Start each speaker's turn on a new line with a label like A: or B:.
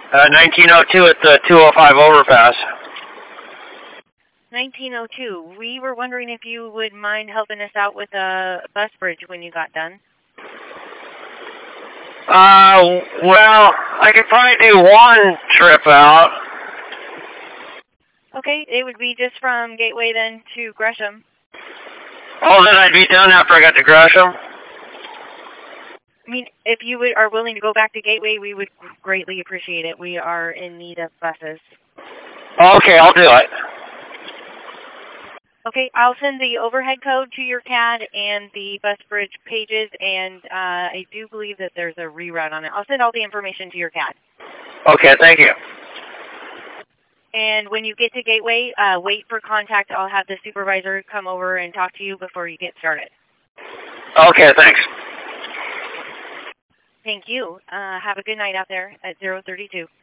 A: 1902 at the 205 overpass.
B: 1902. We were wondering if you would mind helping us out with a bus bridge when you got done.
A: Well, I could probably do one trip out.
B: Okay, it would be just from Gateway then to Gresham.
A: Oh, then I'd be done after I got to Gresham?
B: I mean, if you are willing to go back to Gateway, we would greatly appreciate it. We are in need of buses.
A: Okay, I'll do it.
B: Okay, I'll send the overhead code to your CAD and the bus bridge pages, and I do believe that there's a reroute on it. I'll send all the information to your CAD.
A: Okay, thank you.
B: And when you get to Gateway, wait for contact. I'll have the supervisor come over and talk to you before you get started.
A: Okay, thanks.
B: Thank you. Have a good night out there at 032.